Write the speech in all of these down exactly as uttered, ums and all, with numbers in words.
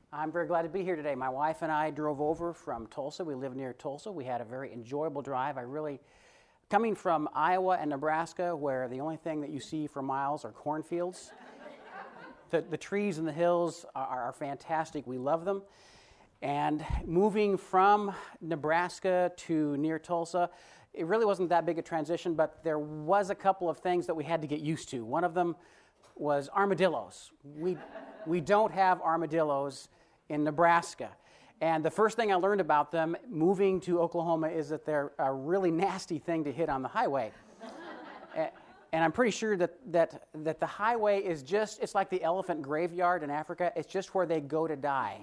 I'm very glad to be here today. My wife and I drove over from Tulsa. We live near Tulsa. We had a very enjoyable drive. I really, coming from Iowa and Nebraska, where the only thing that you see for miles are cornfields, the, the trees and the hills are, are fantastic. We love them. And moving from Nebraska to near Tulsa, it really wasn't that big a transition, but there was a couple of things that we had to get used to. One of them was armadillos. We, we don't have armadillos in Nebraska. And the first thing I learned about them moving to Oklahoma is that they're a really nasty thing to hit on the highway. And I'm pretty sure that, that, that the highway is just, it's like the elephant graveyard in Africa. It's just where they go to die.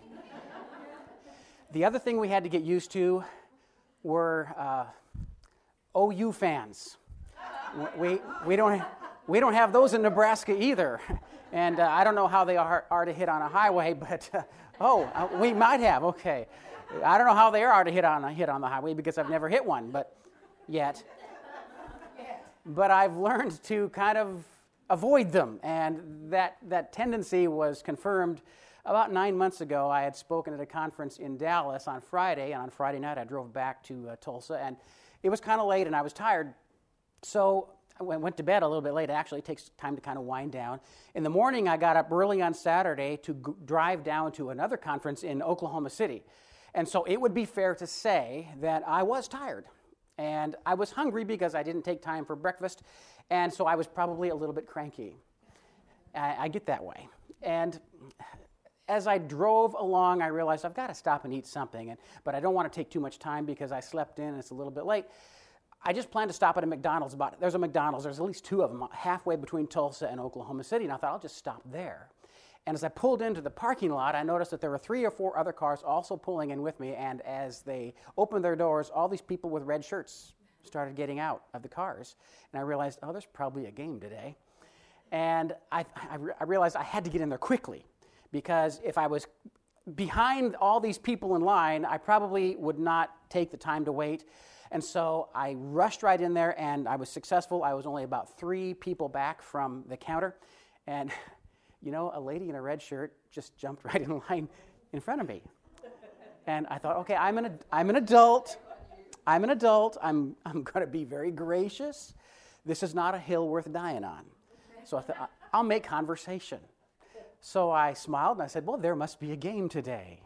The other thing we had to get used to were uh, O U fans. We, we, don't, we don't have those in Nebraska either. And uh, I don't know how they are, are to hit on a highway, but uh, oh, uh, we might have. Okay, I don't know how they are to hit on a hit on the highway because I've never hit one, but yet. But I've learned to kind of avoid them, and that that tendency was confirmed about nine months ago. I had spoken at a conference in Dallas on Friday, and on Friday night I drove back to uh, Tulsa, and it was kind of late, and I was tired, so I went to bed a little bit late. It actually takes time to kind of wind down. In the morning, I got up early on Saturday to g- drive down to another conference in Oklahoma City. And so it would be fair to say that I was tired. And I was hungry because I didn't take time for breakfast. And so I was probably a little bit cranky. I, I get that way. And as I drove along, I realized I've got to stop and eat something. And, but I don't want to take too much time because I slept in and it's a little bit late. I just planned to stop at a McDonald's. About There's a McDonald's. There's at least two of them halfway between Tulsa and Oklahoma City. And I thought, I'll just stop there. And as I pulled into the parking lot, I noticed that there were three or four other cars also pulling in with me. And as they opened their doors, all these people with red shirts started getting out of the cars. And I realized, oh, there's probably a game today. And I, I, I realized I had to get in there quickly because if I was behind all these people in line, I probably would not take the time to wait. And so I rushed right in there, and I was successful. I was only about three people back from the counter. And, you know, a lady in a red shirt just jumped right in line in front of me. And I thought, okay, I'm an, I'm an adult. I'm an adult. I'm, I'm going to be very gracious. This is not a hill worth dying on. So I thought, I'll make conversation. So I smiled, and I said, well, there must be a game today.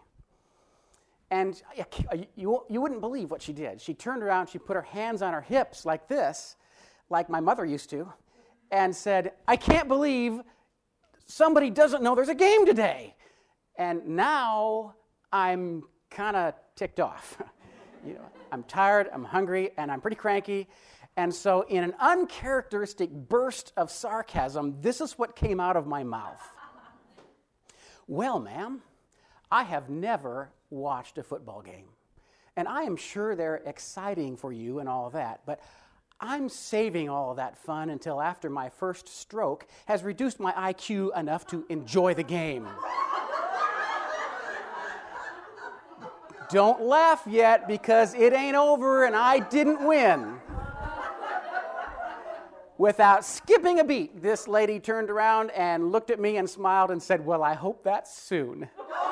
And you, you wouldn't believe what she did. She turned around, she put her hands on her hips like this, like my mother used to, and said, I can't believe somebody doesn't know there's a game today. And now I'm kind of ticked off. You know, I'm tired, I'm hungry, and I'm pretty cranky. And so in an uncharacteristic burst of sarcasm, this is what came out of my mouth. Well, ma'am, I have never watched a football game. And I am sure they're exciting for you and all of that, but I'm saving all of that fun until after my first stroke has reduced my I Q enough to enjoy the game. Don't laugh yet because it ain't over and I didn't win. Without skipping a beat, this lady turned around and looked at me and smiled and said, well, I hope that's soon.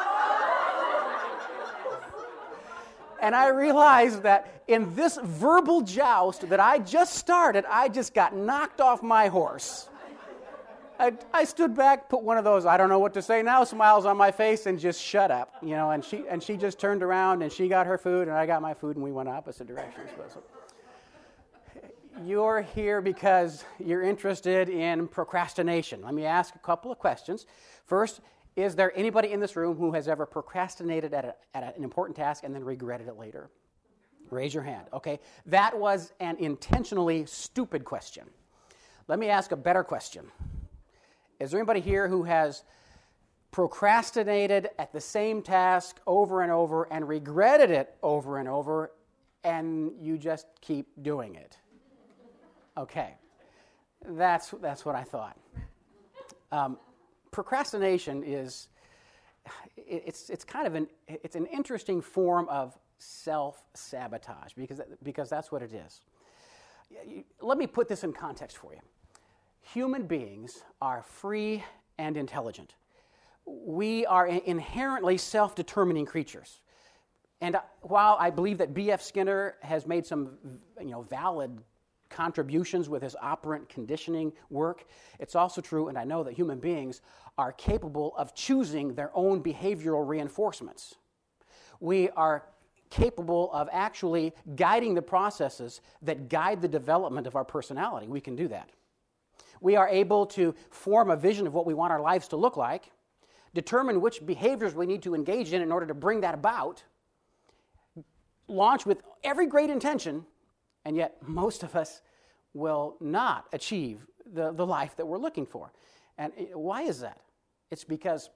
And I realized that in this verbal joust that I just started, I just got knocked off my horse. I, I stood back, put one of those, I don't know what to say now, smiles on my face, and just shut up. You know, and she and she just turned around, and she got her food, and I got my food, and we went opposite directions. So you're here because you're interested in procrastination. Let me ask a couple of questions. First, is there anybody in this room who has ever procrastinated at, a, at an important task and then regretted it later? Raise your hand. Okay, that was an intentionally stupid question. Let me ask a better question. Is there anybody here who has procrastinated at the same task over and over and regretted it over and over, and you just keep doing it? Okay, that's, that's what I thought. Um, Procrastination is, it's it's kind of an, it's an interesting form of self-sabotage because, because that's what it is. Let me put this in context for you. Human beings are free and intelligent. we are inherently self-determining creatures. And while I believe that B F Skinner has made some, you know, valid contributions with his operant conditioning work, it's also true, and I know that human beings are capable of choosing their own behavioral reinforcements. We are capable of actually guiding the processes that guide the development of our personality. We can do that. We are able to form a vision of what we want our lives to look like, determine which behaviors we need to engage in in order to bring that about, launch with every great intention, and yet most of us will not achieve the, the life that we're looking for. And why is that? It's because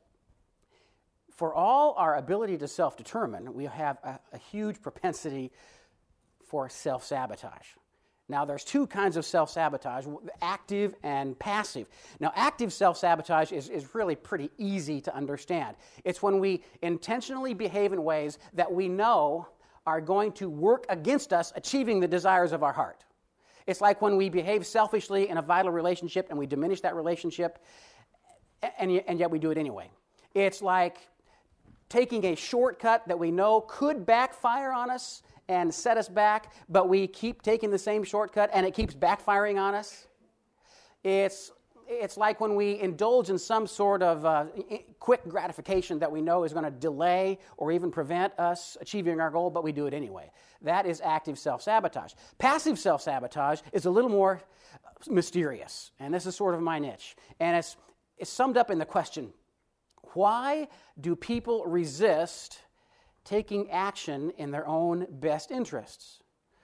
for all our ability to self-determine, we have a, a huge propensity for self-sabotage. Now, there's two kinds of self-sabotage, active and passive. Now, active self-sabotage is, is really pretty easy to understand. It's when we intentionally behave in ways that we know are going to work against us achieving the desires of our heart. It's like when we behave selfishly in a vital relationship and we diminish that relationship, and, and yet we do it anyway. It's like taking a shortcut that we know could backfire on us and set us back, but we keep taking the same shortcut and it keeps backfiring on us. It's, it's like when we indulge in some sort of uh, quick gratification that we know is going to delay or even prevent us achieving our goal, but we do it anyway. That is active self-sabotage. Passive self-sabotage is a little more mysterious, and this is sort of my niche. And it's, it's summed up in the question, why do people resist taking action in their own best interests?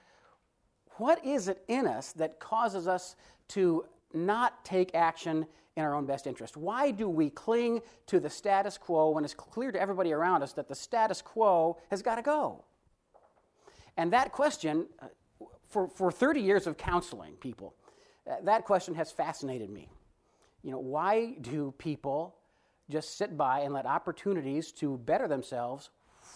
What is it in us that causes us to not take action in our own best interest? Why do we cling to the status quo when it's clear to everybody around us that the status quo has got to go? And that question, uh, for, for thirty years of counseling people, uh, that question has fascinated me. You know, why do people just sit by and let opportunities to better themselves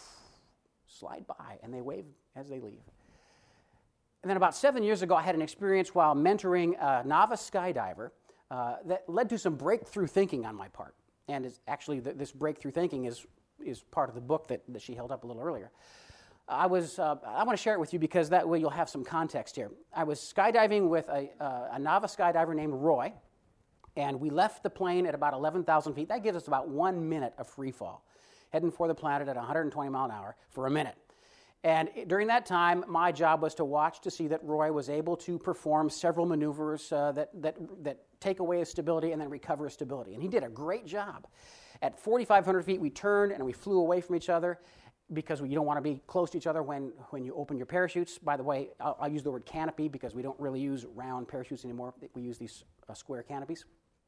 slide by, and they wave as they leave? And then about seven years ago, I had an experience while mentoring a novice skydiver uh, that led to some breakthrough thinking on my part. And it's actually, th- this breakthrough thinking is, is part of the book that, that she held up a little earlier. I was, uh, I want to share it with you because that way you'll have some context here. I was skydiving with a, uh, a novice skydiver named Roy, and we left the plane at about eleven thousand feet. That gives us about one minute of free fall, heading for the planet at one hundred twenty mile an hour for a minute. And during that time, my job was to watch to see that Roy was able to perform several maneuvers uh, that, that, that take away his stability and then recover his stability. And he did a great job. At forty-five hundred feet, we turned and we flew away from each other because you don't want to be close to each other when, when you open your parachutes. By the way, I'll, I'll use the word canopy because we don't really use round parachutes anymore. We use these uh, square canopies.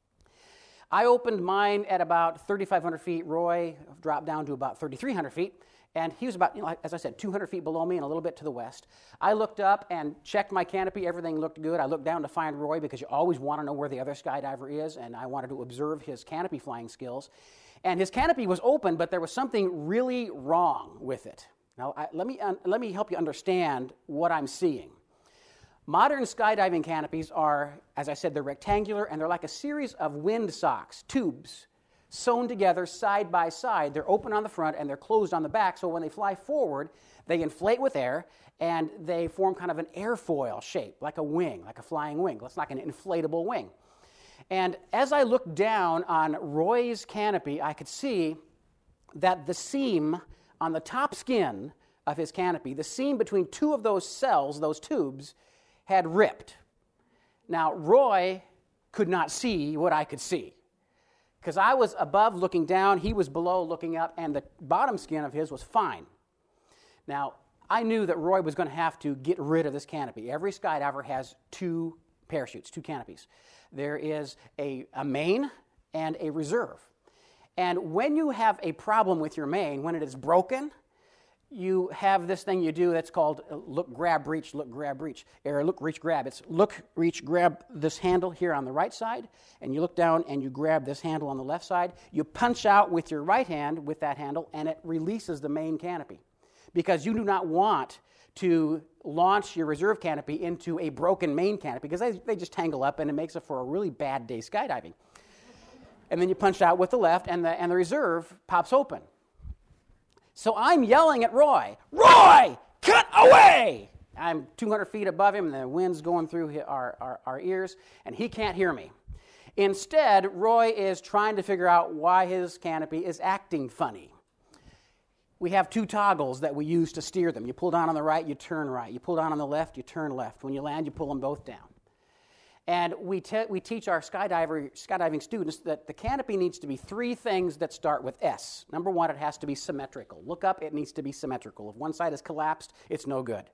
I opened mine at about thirty-five hundred feet. Roy dropped down to about thirty-three hundred feet. And he was about, you know, as I said, two hundred feet below me and a little bit to the west. I looked up and checked my canopy. Everything looked good. I looked down to find Roy because you always want to know where the other skydiver is, and I wanted to observe his canopy flying skills. And his canopy was open, but there was something really wrong with it. Now, I, let me uh, let me help you understand what I'm seeing. Modern skydiving canopies are, as I said, they're rectangular, and they're like a series of wind socks, tubes, sewn together side by side. They're open on the front and they're closed on the back, so when they fly forward, they inflate with air and they form kind of an airfoil shape, like a wing, like a flying wing. It's like an inflatable wing. And as I looked down on Roy's canopy, I could see that the seam on the top skin of his canopy, the seam between two of those cells, those tubes, had ripped. Now, Roy could not see what I could see, because I was above looking down, he was below looking up, and the bottom skin of his was fine. Now, I knew that Roy was going to have to get rid of this canopy. Every skydiver has two parachutes, two canopies. There is a, a main and a reserve. And when you have a problem with your main, when it is broken, you have this thing you do that's called look, grab, reach, look, grab, reach, or look, reach, grab. It's look, reach, grab this handle here on the right side, and you look down and you grab this handle on the left side. You punch out with your right hand with that handle, and it releases the main canopy, because you do not want to launch your reserve canopy into a broken main canopy, because they, they just tangle up, and it makes it for a really bad day skydiving. and then you punch out with the left, and the, and the reserve pops open. So I'm yelling at Roy, Roy, cut away! I'm two hundred feet above him, and the wind's going through our, our, our ears, and he can't hear me. Instead, Roy is trying to figure out why his canopy is acting funny. We have two toggles that we use to steer them. You pull down on the right, you turn right. You pull down on the left, you turn left. When you land, you pull them both down. And we, te- we teach our skydiver, skydiving students that the canopy needs to be three things that start with S. Number one, it has to be symmetrical. Look up, it needs to be symmetrical. If one side is collapsed, it's no good.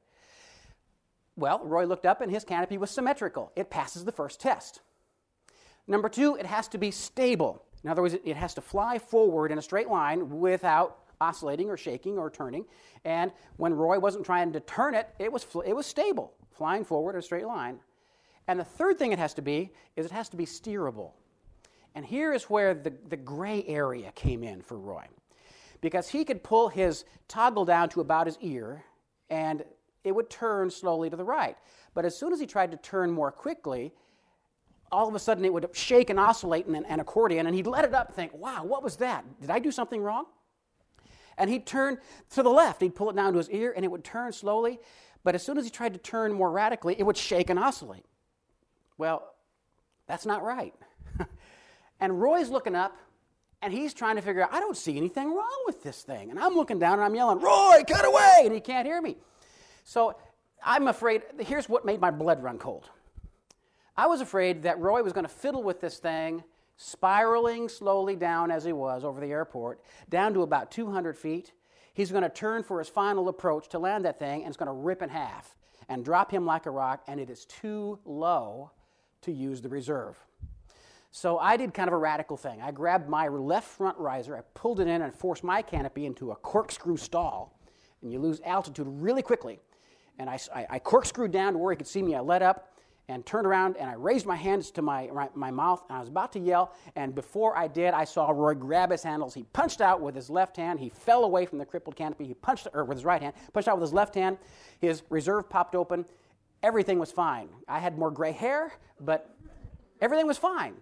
Well, Roy looked up and his canopy was symmetrical. It passes the first test. Number two, it has to be stable. In other words, it has to fly forward in a straight line without oscillating or shaking or turning. And when Roy wasn't trying to turn it, it was, it was stable, flying forward in a straight line. And the third thing it has to be is it has to be steerable. And here is where the, the gray area came in for Roy. Because he could pull his toggle down to about his ear, and it would turn slowly to the right. But as soon as he tried to turn more quickly, all of a sudden it would shake and oscillate in an, an accordion, and he'd let it up and think, wow, what was that? Did I do something wrong? And he'd turn to the left. He'd pull it down to his ear, and it would turn slowly. But as soon as he tried to turn more radically, it would shake and oscillate. Well, that's not right. And Roy's looking up, and he's trying to figure out, I don't see anything wrong with this thing. And I'm looking down, and I'm yelling, Roy, cut away! And he can't hear me. So I'm afraid, here's what made my blood run cold. I was afraid that Roy was going to fiddle with this thing, spiraling slowly down as he was over the airport, down to about two hundred feet. He's going to turn for his final approach to land that thing, and it's going to rip in half and drop him like a rock, and it is too low to use the reserve. So I did kind of a radical thing. I grabbed my left front riser, I pulled it in and forced my canopy into a corkscrew stall, and you lose altitude really quickly. And I, I, I corkscrewed down to where he could see me. I let up and turned around, and I raised my hands to my, my, my mouth, and I was about to yell, and before I did, I saw Roy grab his handles. He punched out with his left hand. He fell away from the crippled canopy. He punched, or with his right hand, punched out with his left hand. His reserve popped open. Everything was fine. I had more gray hair, but everything was fine.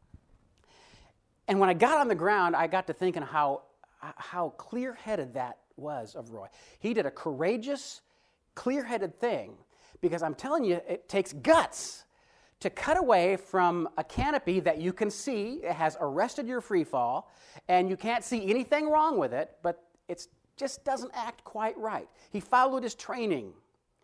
And when I got on the ground, I got to thinking how, how clear-headed that was of Roy. He did a courageous, clear-headed thing, because I'm telling you, it takes guts to cut away from a canopy that you can see. It has arrested your free fall, and you can't see anything wrong with it, but it just doesn't act quite right. He followed his training.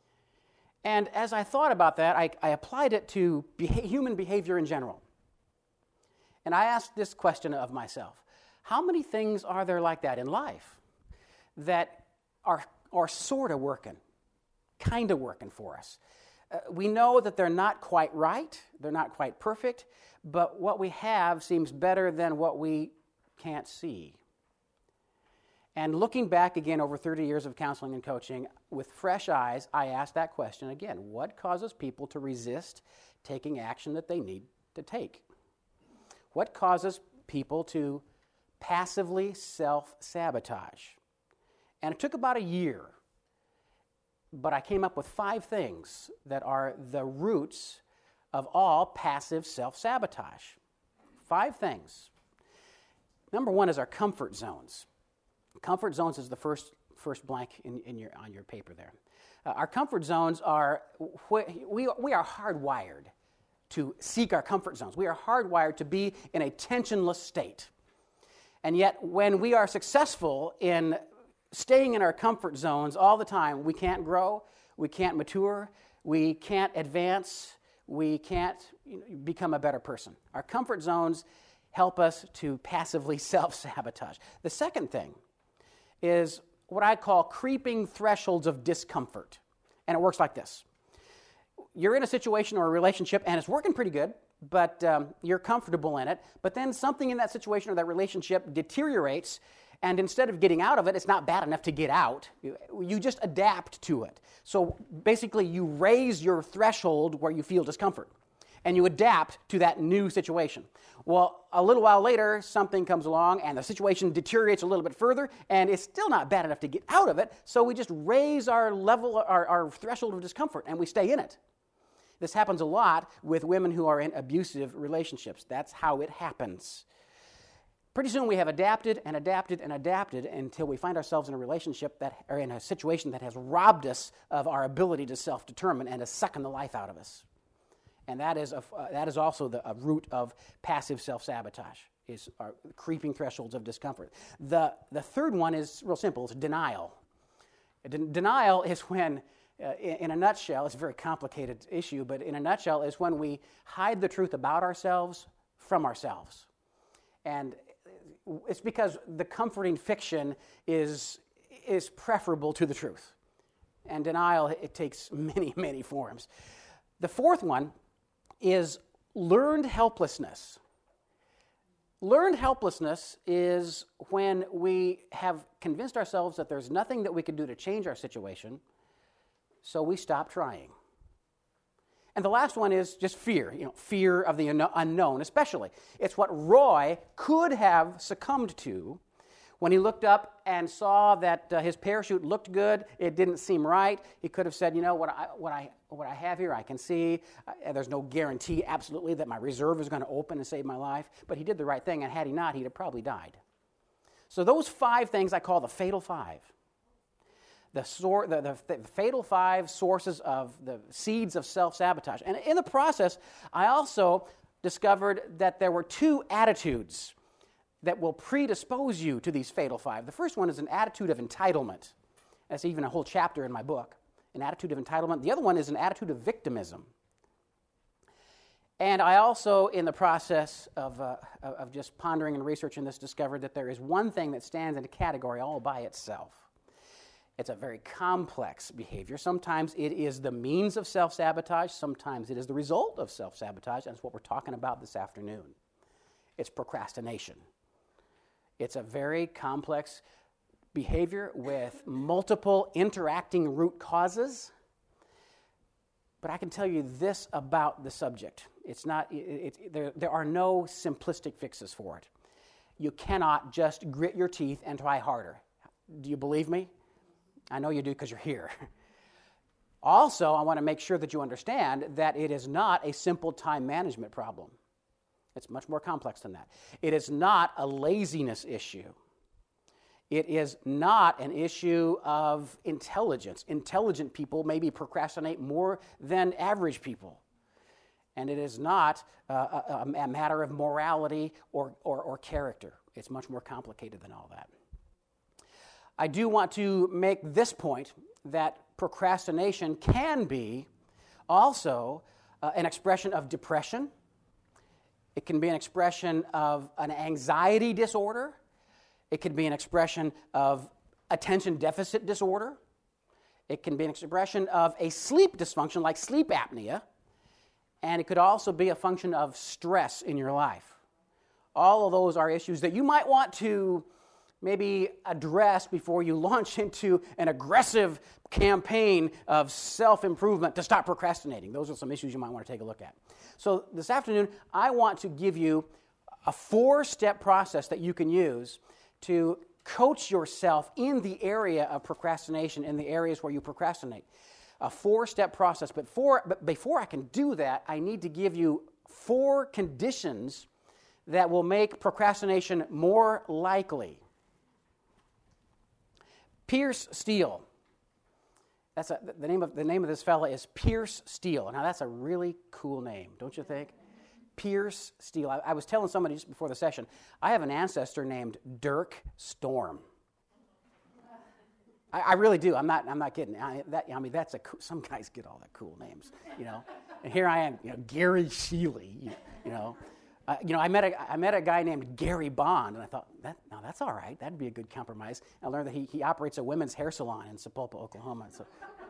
And as I thought about that, I, I applied it to beha- human behavior in general. And I asked this question of myself: how many things are there like that in life that are, are sort of working, kind of working for us? Uh, we know that they're not quite right, they're not quite perfect, but what we have seems better than what we can't see. And looking back again over thirty years of counseling and coaching, with fresh eyes, I asked that question again: what causes people to resist taking action that they need to take? What causes people to passively self-sabotage? And it took about a year, but I came up with five things that are the roots of all passive self-sabotage. Five things. Number one is our comfort zones. Comfort zones is the first first blank in, in your on your paper there. Uh, our comfort zones are, wh- we, we are hardwired to seek our comfort zones. We are hardwired to be in a tensionless state. And yet when we are successful in staying in our comfort zones all the time, we can't grow, we can't mature, we can't advance, we can't you know, become a better person. Our comfort zones help us to passively self-sabotage. The second thing is what I call creeping thresholds of discomfort. And it works like this. You're in a situation or a relationship, and it's working pretty good, but um, you're comfortable in it, but then something in that situation or that relationship deteriorates, and instead of getting out of it, it's not bad enough to get out. You, you just adapt to it. So basically, you raise your threshold where you feel discomfort, and you adapt to that new situation. Well, a little while later, something comes along, and the situation deteriorates a little bit further, and it's still not bad enough to get out of it, so we just raise our level, our, our threshold of discomfort, and we stay in it. This happens a lot with women who are in abusive relationships. That's how it happens. Pretty soon we have adapted and adapted and adapted until we find ourselves in a relationship that, or in a situation that has robbed us of our ability to self-determine and is sucking the life out of us. And that is, a, uh, that is also the a root of passive self-sabotage, is our creeping thresholds of discomfort. The, the third one is real simple. It's denial. Den- denial is when, uh, in, in a nutshell, it's a very complicated issue, but in a nutshell is when we hide the truth about ourselves from ourselves. And it's because the comforting fiction is, is preferable to the truth. And denial, it takes many, many forms. The fourth one is learned helplessness. Learned helplessness is when we have convinced ourselves that there's nothing that we can do to change our situation, so we stop trying. And the last one is just fear, you know, fear of the unknown, especially. It's what Roy could have succumbed to when he looked up and saw that uh, his parachute looked good. It didn't seem right. He could have said, you know, what I, what I, what I have here, I can see. Uh, there's no guarantee, absolutely, that my reserve is going to open and save my life. But he did the right thing, and had he not, he'd have probably died. So those five things I call the fatal five. The, sor- the, the, the fatal five sources of the seeds of self-sabotage. And in the process, I also discovered that there were two attitudes that will predispose you to these fatal five. The first one is an attitude of entitlement. That's even a whole chapter in my book, an attitude of entitlement. The other one is an attitude of victimism. And I also, in the process of, uh, of just pondering and researching this, discovered that there is one thing that stands in a category all by itself. It's a very complex behavior. Sometimes it is the means of self-sabotage. Sometimes it is the result of self-sabotage, and it's what we're talking about this afternoon. It's procrastination. It's a very complex behavior with multiple interacting root causes. But I can tell you this about the subject. It's not, it, it, there, there are no simplistic fixes for it. You cannot just grit your teeth and try harder. Do you believe me? I know you do because you're here. Also, I want to make sure that you understand that it is not a simple time management problem. It's much more complex than that. It is not a laziness issue. It is not an issue of intelligence. Intelligent people maybe procrastinate more than average people. And it is not uh, a, a matter of morality or, or, or character. It's much more complicated than all that. I do want to make this point that procrastination can be also uh, an expression of depression. It can be an expression of an anxiety disorder. It can be an expression of attention deficit disorder. It can be an expression of a sleep dysfunction like sleep apnea. And it could also be a function of stress in your life. All of those are issues that you might want to maybe address before you launch into an aggressive campaign of self-improvement to stop procrastinating. Those are some issues you might want to take a look at. So this afternoon, I want to give you a four-step process that you can use to coach yourself in the area of procrastination, in the areas where you procrastinate. A four-step process. But, for, but before I can do that, I need to give you four conditions that will make procrastination more likely. Pierce Steele. That's a, the name of the name of this fella is Pierce Steele. Now that's a really cool name, don't you think? Pierce Steele. I, I was telling somebody just before the session, I have an ancestor named Dirk Storm. I, I really do. I'm not. I'm not kidding. I, that, I mean, that's a. Some guys get all the cool names, you know. And here I am, you know, Gary Sheely, you, you know. Uh, you know, I met a I met a guy named Gary Bond, and I thought, that now that's all right. That'd be a good compromise. I learned that he he operates a women's hair salon in Sapulpa, Oklahoma. So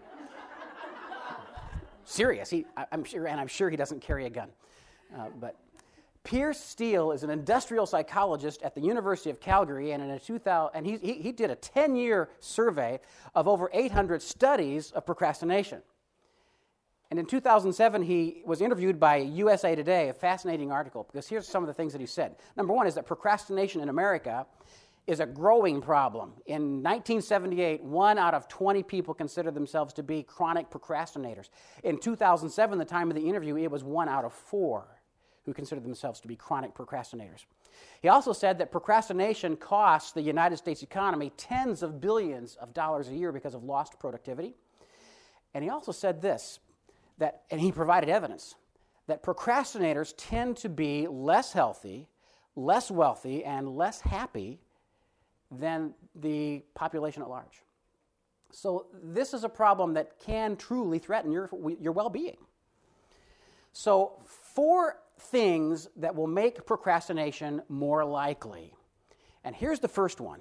serious. He, I, I'm sure, and I'm sure he doesn't carry a gun. Uh, but Pierce Steele is an industrial psychologist at the University of Calgary, and in a two thousand, and he he, he did a ten-year survey of over eight hundred studies of procrastination. And in two thousand seven, he was interviewed by U S A Today, a fascinating article, because here's some of the things that he said. Number one is that procrastination in America is a growing problem. In nineteen seventy-eight, one out of twenty people considered themselves to be chronic procrastinators. In two thousand seven, the time of the interview, it was one out of four who considered themselves to be chronic procrastinators. He also said that procrastination costs the United States economy tens of billions of dollars a year because of lost productivity. And he also said this, that, and he provided evidence, that procrastinators tend to be less healthy, less wealthy, and less happy than the population at large. So this is a problem that can truly threaten your, your well-being. So four things that will make procrastination more likely. And here's the first one.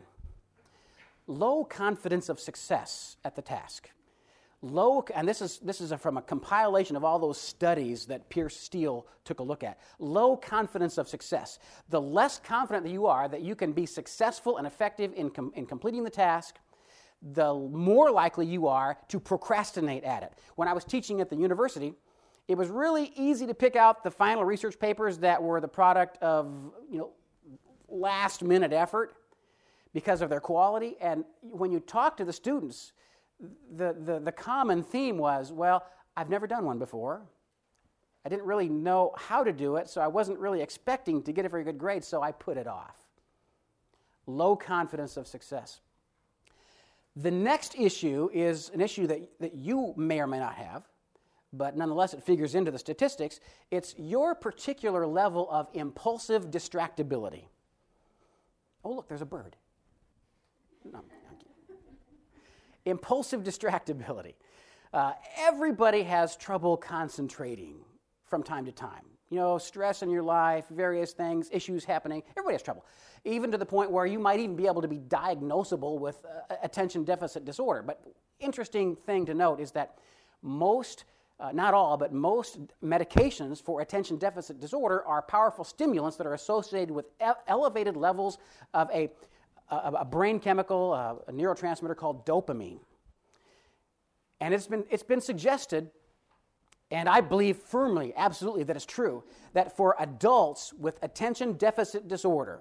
Low confidence of success at the task. Low, and this is this is a, from a compilation of all those studies that Pierce Steele took a look at. Low confidence of success. The less confident that you are that you can be successful and effective in, com, in completing the task, the more likely you are to procrastinate at it. When I was teaching at the university, it was really easy to pick out the final research papers that were the product of, you know, last-minute effort because of their quality. And when you talk to the students, The, the, the common theme was, well, I've never done one before. I didn't really know how to do it, so I wasn't really expecting to get a very good grade, so I put it off. Low confidence of success. The next issue is an issue that, that you may or may not have, but nonetheless it figures into the statistics. It's your particular level of impulsive distractibility. Oh, look, there's a bird. No. Impulsive distractibility. Uh, everybody has trouble concentrating from time to time. You know, stress in your life, various things, issues happening. Everybody has trouble, even to the point where you might even be able to be diagnosable with uh, attention deficit disorder. But interesting thing to note is that most, uh, not all, but most medications for attention deficit disorder are powerful stimulants that are associated with e- elevated levels of a A, a brain chemical, uh, a neurotransmitter called dopamine. And it's been, it's been suggested, and I believe firmly, absolutely, that it's true, that for adults with attention deficit disorder,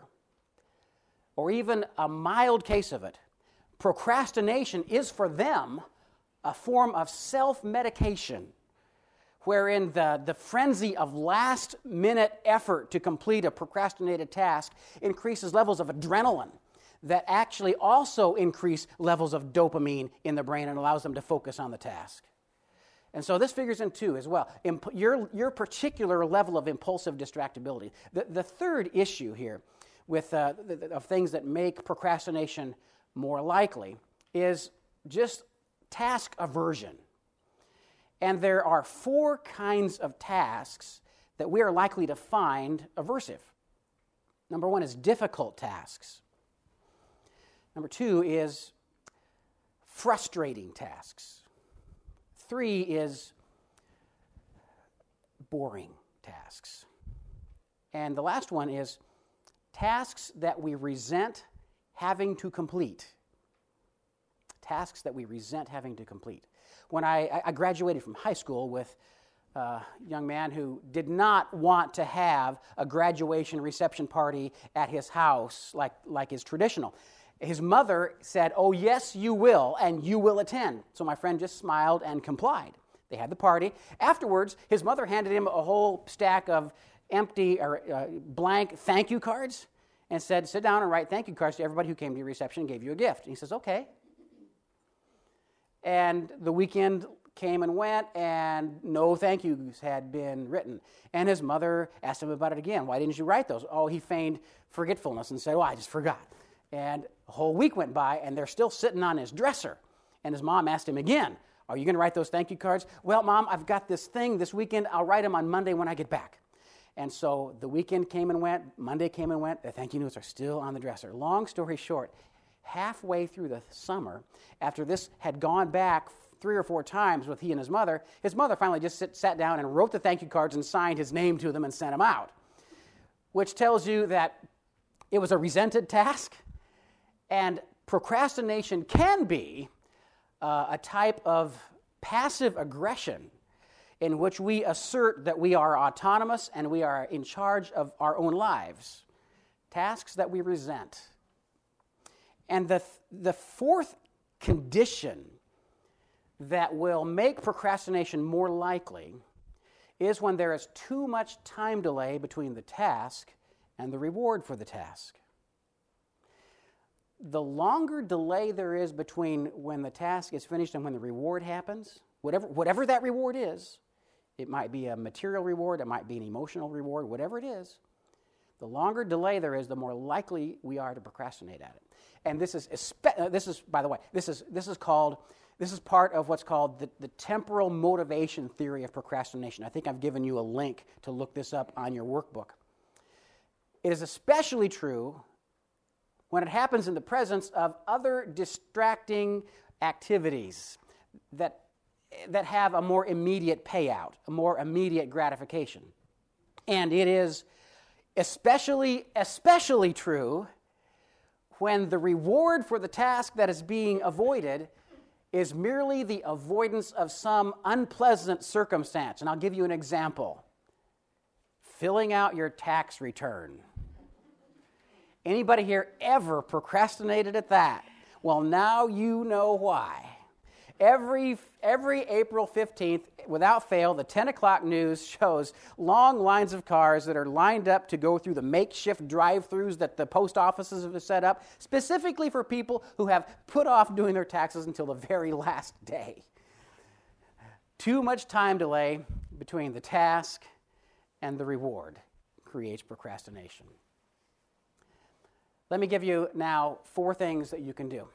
or even a mild case of it, procrastination is for them a form of self-medication, wherein the, the frenzy of last-minute effort to complete a procrastinated task increases levels of adrenaline that actually also increase levels of dopamine in the brain and allows them to focus on the task. And so this figures in two as well, Imp- your, your particular level of impulsive distractibility. The, the third issue here with uh, the, the, of things that make procrastination more likely is just task aversion. And there are four kinds of tasks that we are likely to find aversive. Number one is difficult tasks. Number two is frustrating tasks. Three is boring tasks. And the last one is tasks that we resent having to complete. Tasks that we resent having to complete. When I, I graduated from high school with a young man who did not want to have a graduation reception party at his house like, like is traditional. His mother said, "Oh, yes, you will, and you will attend." So my friend just smiled and complied. They had the party. Afterwards, his mother handed him a whole stack of empty or uh, blank thank you cards and said, "Sit down and write thank you cards to everybody who came to your reception and gave you a gift." And he says, "Okay." And the weekend came and went, and no thank yous had been written. And his mother asked him about it again. "Why didn't you write those?" Oh, he feigned forgetfulness and said, "Oh, I just forgot." And a whole week went by, and they're still sitting on his dresser. And his mom asked him again, "Are you going to write those thank you cards?" "Well, Mom, I've got this thing this weekend. I'll write them on Monday when I get back." And so the weekend came and went. Monday came and went. The thank you notes are still on the dresser. Long story short, halfway through the summer, after this had gone back three or four times with he and his mother, his mother finally just sit, sat down and wrote the thank you cards and signed his name to them and sent them out, which tells you that it was a resented task. And procrastination can be uh, a type of passive aggression in which we assert that we are autonomous and we are in charge of our own lives. Tasks that we resent. And the, the fourth condition that will make procrastination more likely is when there is too much time delay between the task and the reward for the task. The longer delay there is between when the task is finished and when the reward happens, whatever, whatever that reward is, it might be a material reward, it might be an emotional reward, whatever it is, the longer delay there is, the more likely we are to procrastinate at it. And this is, espe- this is by the way, this is, this is called, this is part of what's called the, the temporal motivation theory of procrastination. I think I've given you a link to look this up on your workbook. It is especially true when it happens in the presence of other distracting activities that, that have a more immediate payout, a more immediate gratification. And it is especially, especially true when the reward for the task that is being avoided is merely the avoidance of some unpleasant circumstance. And I'll give you an example. Filling out your tax return. Anybody here ever procrastinated at that? Well, now you know why. Every, every April fifteenth, without fail, the ten o'clock news shows long lines of cars that are lined up to go through the makeshift drive-thrus that the post offices have set up, specifically for people who have put off doing their taxes until the very last day. Too much time delay between the task and the reward creates procrastination. Let me give you now four things that you can do.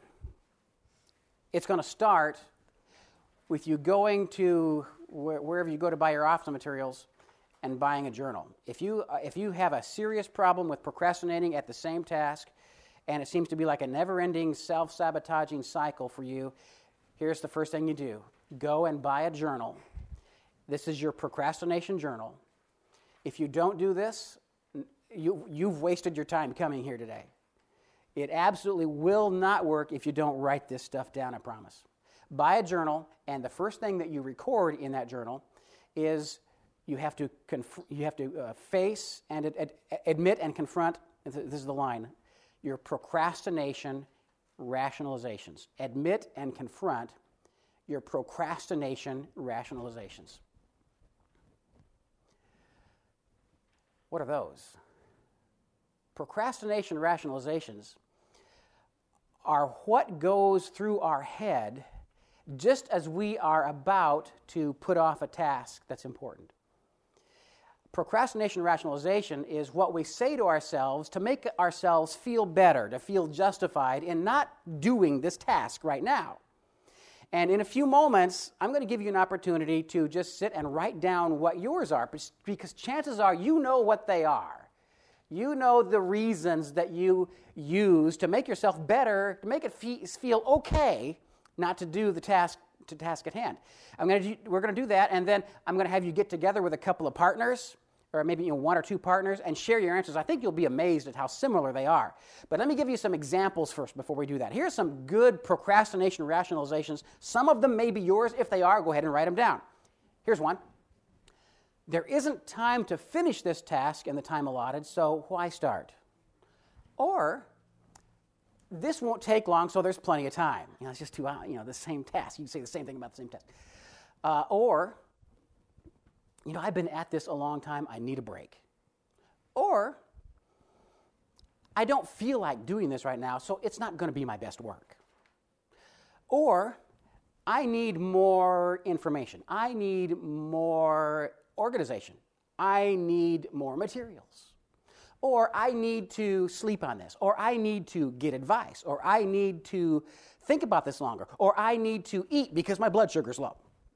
It's going to start with you going to wh- wherever you go to buy your office materials and buying a journal. If you, uh, if you have a serious problem with procrastinating at the same task, and it seems to be like a never-ending self-sabotaging cycle for you, here's the first thing you do. Go and buy a journal. This is your procrastination journal. If you don't do this, you, you've wasted your time coming here today. It absolutely will not work if you don't write this stuff down, I promise. Buy a journal, and the first thing that you record in that journal is you have to conf- you have to uh, face and ad- ad- admit and confront, this is the line, your procrastination rationalizations. Admit and confront your procrastination rationalizations. What are those? Procrastination rationalizations are what goes through our head just as we are about to put off a task that's important. Procrastination rationalization is what we say to ourselves to make ourselves feel better, to feel justified in not doing this task right now. And in a few moments, I'm going to give you an opportunity to just sit and write down what yours are, because chances are you know what they are. You know the reasons that you use to make yourself better, to make it feel okay not to do the task to task at hand. I'm going to do, we're going to do that, and then I'm going to have you get together with a couple of partners, or maybe you know, one or two partners, and share your answers. I think you'll be amazed at how similar they are. But let me give you some examples first before we do that. Here's some good procrastination rationalizations. Some of them may be yours. If they are, go ahead and write them down. Here's one. There isn't time to finish this task in the time allotted, so why start? Or, this won't take long, so there's plenty of time. You know, it's just two hours, you know, the same task. You can say the same thing about the same task. Uh, or, you know, I've been at this a long time, I need a break. Or, I don't feel like doing this right now, so it's not going to be my best work. Or, I need more information. I need more organization. I need more materials. Or I need to sleep on this. Or I need to get advice. Or I need to think about this longer. Or I need to eat because my blood sugar's low.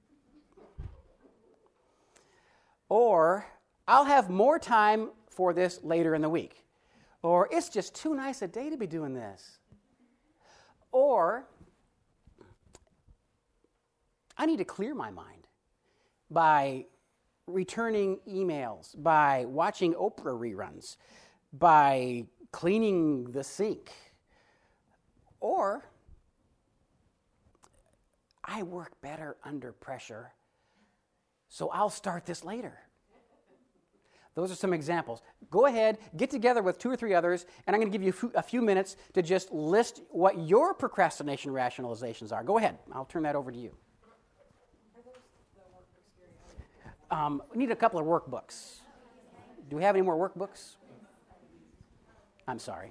Or I'll have more time for this later in the week. Or it's just too nice a day to be doing this. Or I need to clear my mind by returning emails, by watching Oprah reruns, by cleaning the sink. Or I work better under pressure, so I'll start this later. Those are some examples. Go ahead, get together with two or three others, and I'm going to give you a few minutes to just list what your procrastination rationalizations are. Go ahead. I'll turn that over to you. Um, we need a couple of workbooks. Do we have any more workbooks? I'm sorry.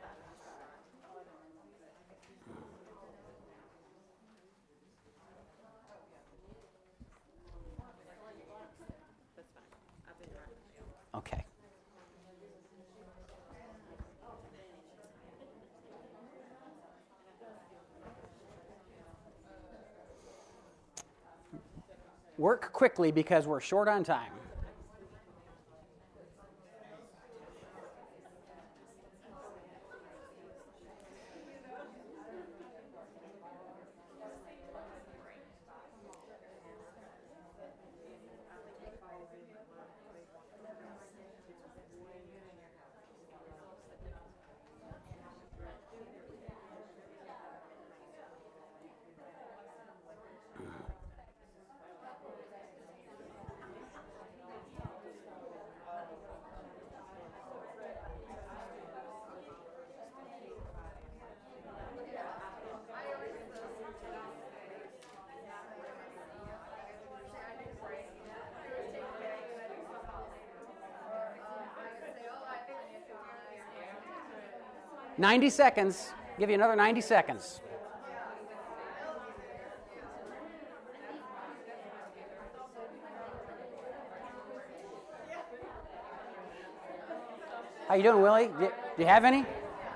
Okay. Work quickly because we're short on time. ninety seconds. Give you another ninety seconds. How you doing, Willie? Do, do you have any?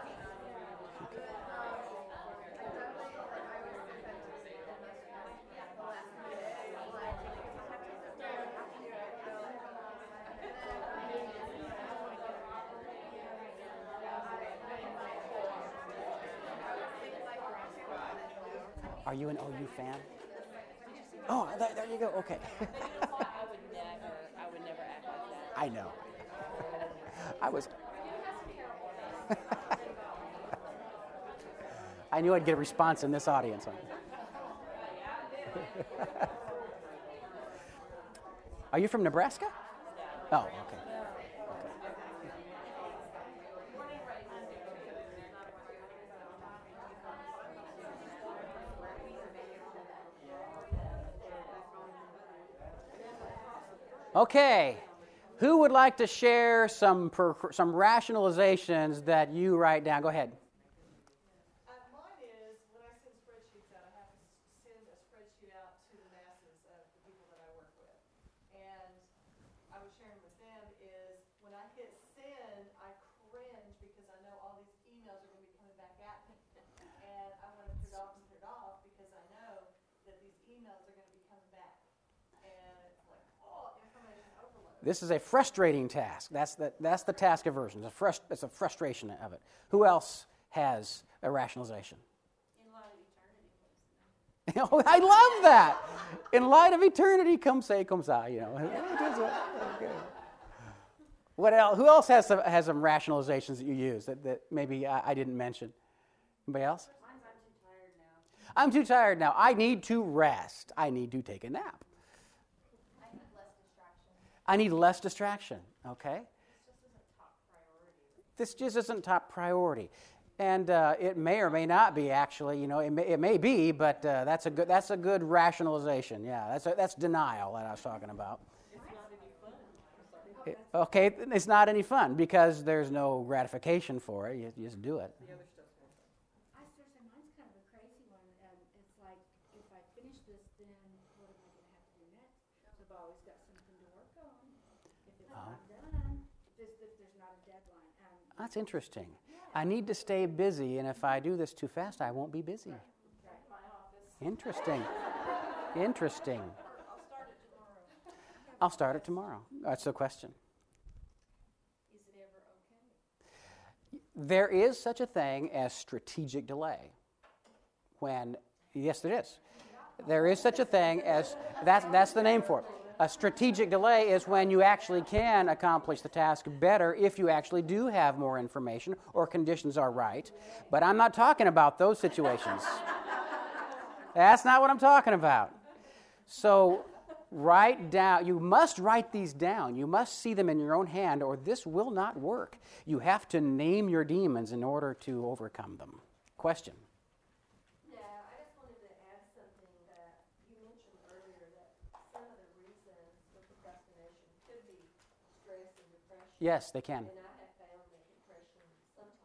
Are you an O U fan? Oh, there, there you go. Okay. I would never, I would never act like that. I know. I was. I knew I'd get a response in this audience. Are you from Nebraska? Oh, okay. Okay, who would like to share some per, some rationalizations that you write down? Go ahead. Uh, mine is, when I send spreadsheets out, I have to send a spreadsheet out to the masses of the people that I work with. And I was sharing with them is, when I hit send, I cringe because I know all these emails are going to be coming back at me. And I want to put it off and put it off because I know that these emails are going to be coming back. And it's like, oh, information overload. This is a frustrating task. That's the, that's the task aversion. It's a, frust, it's a frustration of it. Who else has a rationalization? In light of eternity. Oh, I love that. In light of eternity, come say, come say, you know. Okay. What else? Who else has some, has some rationalizations that you use that, that maybe I, I didn't mention? Anybody else? Mine's I'm too tired now. I'm too tired now. I need to rest. I need to take a nap. I need less distraction. I need less distraction. Okay. This just isn't top priority. This just isn't top priority. And uh, it may or may not be actually, you know, it may, it may be, but uh, that's a good that's a good rationalization. Yeah, that's a, that's denial that I was talking about. It's not any fun. It, okay, it's not any fun because there's no gratification for it. You, you just do it. The other stuff's more fun. I sort of say mine's kind of a crazy one. Um, it's like, if I finish this, then what am I going to have to do next? So I've always got something to work on. If it's Oh. not done, if there's, if there's not a deadline. Um, That's interesting. I need to stay busy, and if I do this too fast, I won't be busy. My office. Interesting. Interesting. I'll start it tomorrow. I'll start it tomorrow. That's the question. Is it ever okay? There is such a thing as strategic delay. When, yes, there is. There is such a thing as, that's, that's the name for it. A strategic delay is when you actually can accomplish the task better if you actually do have more information or conditions are right. But I'm not talking about those situations. That's not what I'm talking about. So write down, you must write these down. You must see them in your own hand or this will not work. You have to name your demons in order to overcome them. Question? Yeah, I just wanted to add something that you mentioned earlier, that some of the reasons for procrastination could be stress and depression. Yes, they can. And I have found that depression sometimes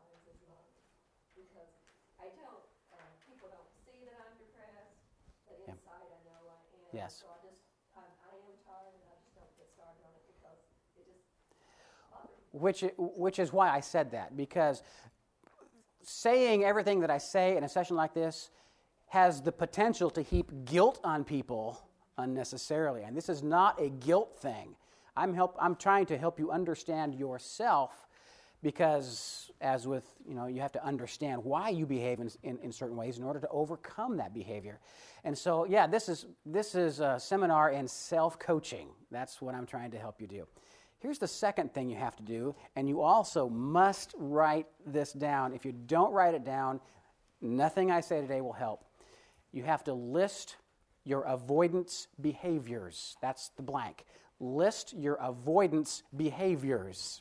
Yes. So I just, I, I am tired and I just don't get started on it because it just bothers me. Which, i- which is why I said that, because saying everything that I say in a session like this has the potential to heap guilt on people unnecessarily. And this is not a guilt thing. I'm, help, I'm trying to help you understand yourself, because as with, you know, you have to understand why you behave in, in, in certain ways in order to overcome that behavior. And so, yeah, this is, this is a seminar in self-coaching. That's what I'm trying to help you do. Here's the second thing you have to do, and you also must write this down. If you don't write it down, nothing I say today will help. You have to list your avoidance behaviors. That's the blank. List your avoidance behaviors.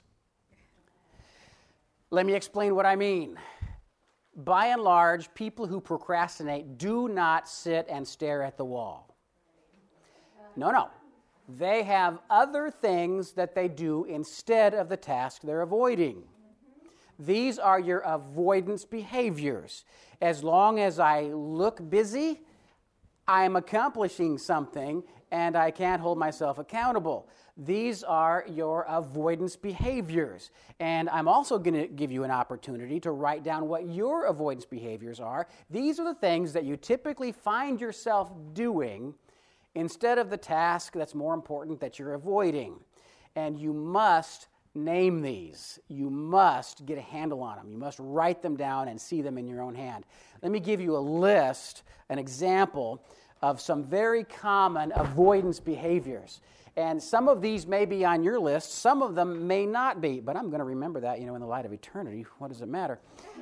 Let me explain what I mean. By and large, people who procrastinate do not sit and stare at the wall. No, no. They have other things that they do instead of the task they're avoiding. These are your avoidance behaviors. As long as I look busy, I'm accomplishing something and I can't hold myself accountable. These are your avoidance behaviors. And I'm also going to give you an opportunity to write down what your avoidance behaviors are. These are the things that you typically find yourself doing instead of the task that's more important that you're avoiding. And you must name these. You must get a handle on them. You must write them down and see them in your own hand. Let me give you a list, an example of some very common avoidance behaviors. And some of these may be on your list, some of them may not be, but I'm going to remember that, you know, in the light of eternity. What does it matter?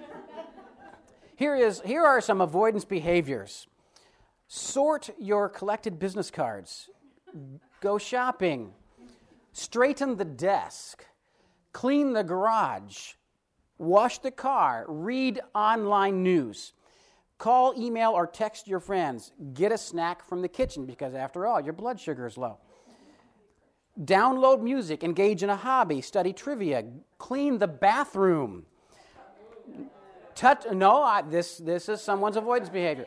Here is, here are some avoidance behaviors. Sort your collected business cards. Go shopping. Straighten the desk. Clean the garage. Wash the car. Read online news. Call, email, or text your friends. Get a snack from the kitchen because, after all, your blood sugar is low. Download music. Engage in a hobby. Study trivia. Clean the bathroom. Touch. No, I, this this is someone's avoidance behavior.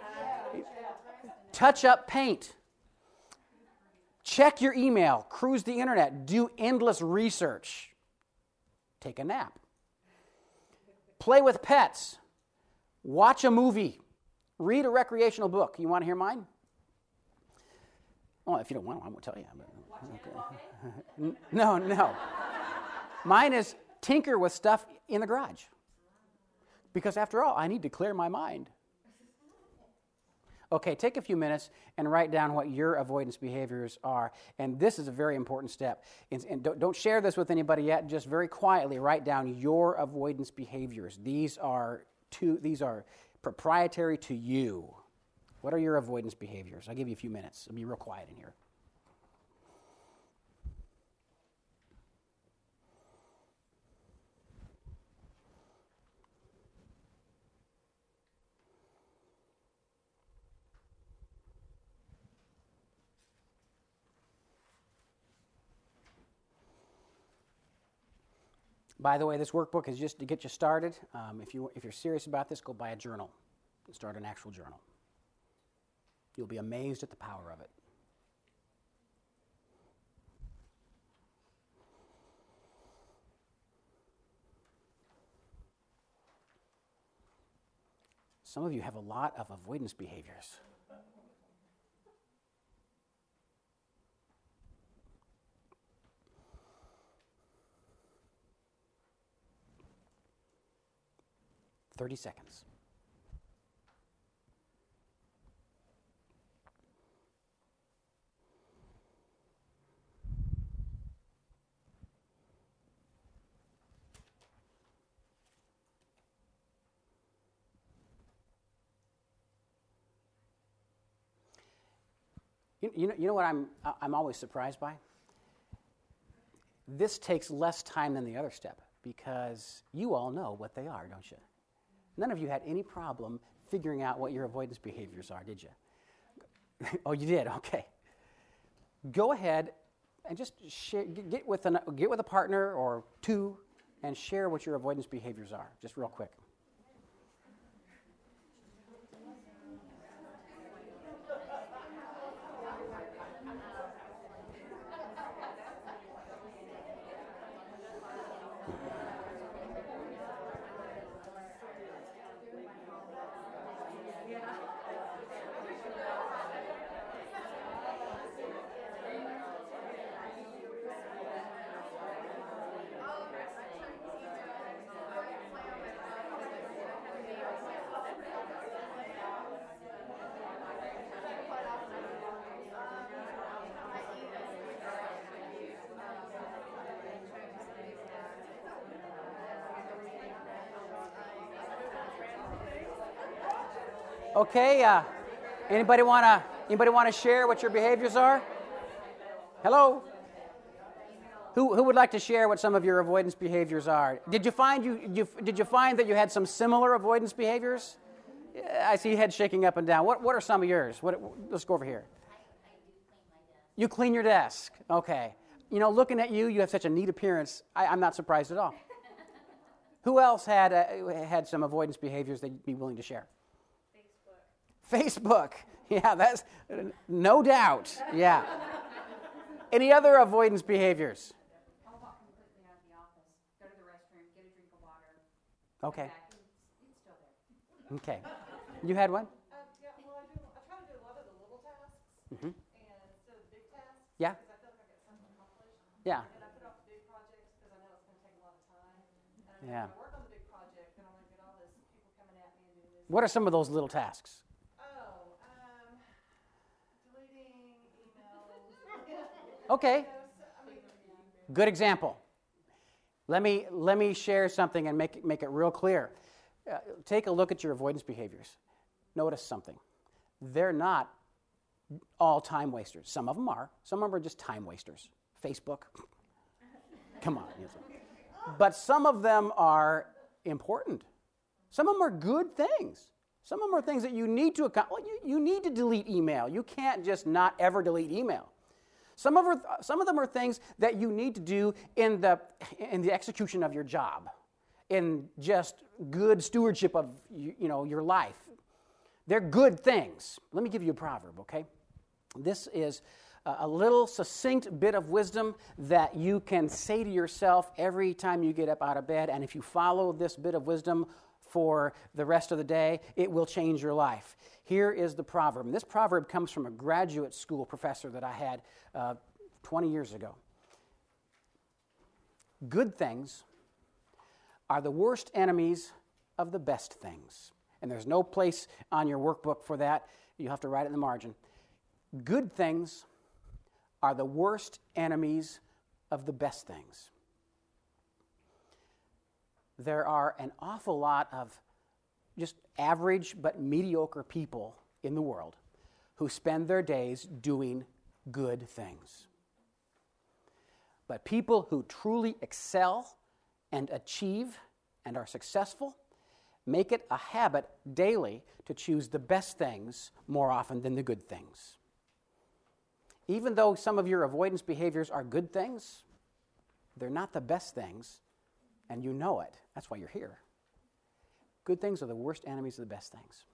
Touch up paint. Check your email. Cruise the internet. Do endless research. Take a nap. Play with pets. Watch a movie. Read a recreational book. You want to hear mine? Well, if you don't want to, I won't tell you. But, okay. No, no. Mine is tinker with stuff in the garage. Because after all, I need to clear my mind. Okay, take a few minutes and write down what your avoidance behaviors are. And this is a very important step. And, and don't, don't share this with anybody yet. Just very quietly write down your avoidance behaviors. These are two, these are proprietary to you. What are your avoidance behaviors? I'll give you a few minutes. It'll be real quiet in here. By the way, this workbook is just to get you started. Um, if, you, if you're serious about this, go buy a journal and start an actual journal. You'll be amazed at the power of it. Some of you have a lot of avoidance behaviors. thirty seconds. You, you, know, you know what I'm, I'm always surprised by? This takes less time than the other step because you all know what they are, don't you? None of you had any problem figuring out what your avoidance behaviors are, did you? Oh, you did? Okay. Go ahead and just share, get with an, get with a partner or two and share what your avoidance behaviors are, just real quick. Okay, uh, anybody want to anybody want to share what your behaviors are? Hello? Who who would like to share what some of your avoidance behaviors are? Did you find you, you did you find that you had some similar avoidance behaviors? Yeah, I see your head shaking up and down. What what are some of yours? What, let's go over here. You clean your desk. Okay. You know, looking at you, you have such a neat appearance. I, I'm not surprised at all. Who else had uh, had some avoidance behaviors that you'd be willing to share? Facebook. Yeah, that's no doubt. Yeah. Any other avoidance behaviors? I'll walk completely out of the office, go to the restroom, get a drink of water. Okay. Come back, and it's, it's still there. Okay. You had one? Uh, yeah, well, I do, I try to do a lot of the little tasks, Mm-hmm. and instead of the big tasks. Yeah. Because I feel like I get something accomplished. Yeah. And I put off the big projects because I know it's gonna take a lot of time. And I know Yeah. if I work on the big project, then I'm gonna get all this people coming at me and doing this. What are some of those little tasks? Oh, um, deleting emails. Okay. You know, so, I mean, Good example. Let me let me share something and make it, make it real clear. Uh, take a look at your avoidance behaviors. Notice something. They're not all time wasters. Some of them are. Some of them are just time wasters. Facebook. Come on. But some of them are important. Some of them are good things. Some of them are things that you need to account. Well, you, you need to delete email. You can't just not ever delete email. Some of, are, some of them are things that you need to do in the, in the execution of your job, in just good stewardship of you, you know, your life. They're good things. Let me give you a proverb, okay? This is a, a little succinct bit of wisdom that you can say to yourself every time you get up out of bed, and if you follow this bit of wisdom for the rest of the day, it will change your life. Here is the proverb. And this proverb comes from a graduate school professor that I had uh, twenty years ago. Good things are the worst enemies of the best things. And there's no place on your workbook for that. You have to write it in the margin. Good things are the worst enemies of the best things. There are an awful lot of just average but mediocre people in the world who spend their days doing good things. But people who truly excel and achieve and are successful make it a habit daily to choose the best things more often than the good things. Even though some of your avoidance behaviors are good things, they're not the best things, and you know it. That's why you're here. Good things are the worst enemies of the best things.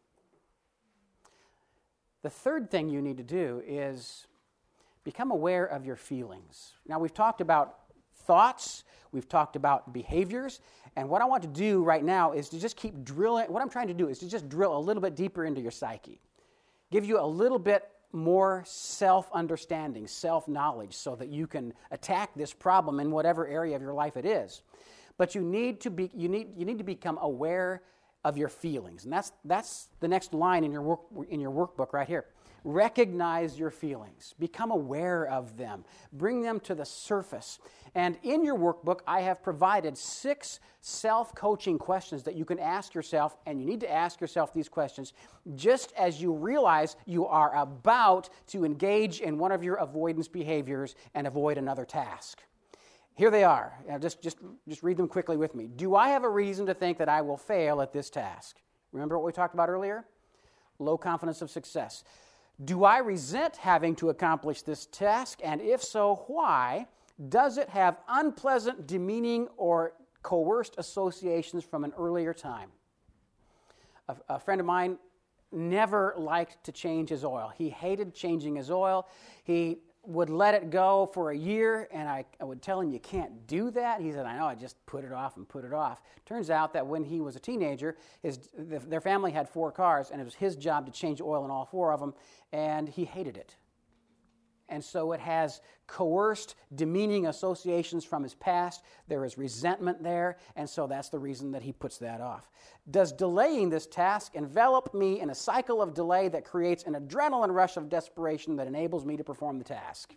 The third thing you need to do is become aware of your feelings. Now, we've talked about thoughts, we've talked about behaviors, and what I want to do right now is to just keep drilling. What I'm trying to do is to just drill a little bit deeper into your psyche, give you a little bit more self-understanding, self-knowledge, so that you can attack this problem in whatever area of your life it is. But you need to be you need you need to become aware of your feelings, and that's that's the next line in your work in your workbook right here. Recognize your feelings. Become aware of them. Bring them to the surface. And in your workbook, I have provided six self-coaching questions that you can ask yourself, and you need to ask yourself these questions just as you realize you are about to engage in one of your avoidance behaviors and avoid another task. Here they are. Just, just, just read them quickly with me. Do I have a reason to think that I will fail at this task? Remember what we talked about earlier? Low confidence of success. Do I resent having to accomplish this task? And if so, why? Does it have unpleasant, demeaning, or coerced associations from an earlier time? A, a friend of mine never liked to change his oil. He hated changing his oil. He would let it go for a year, and I, I would tell him, you can't do that. He said, I know, I just put it off and put it off. Turns out that when he was a teenager, his, their family had four cars, and it was his job to change oil in all four of them, and he hated it. And so it has coerced, demeaning associations from his past. There is resentment there, and so that's the reason that he puts that off. Does delaying this task envelop me in a cycle of delay that creates an adrenaline rush of desperation that enables me to perform the task?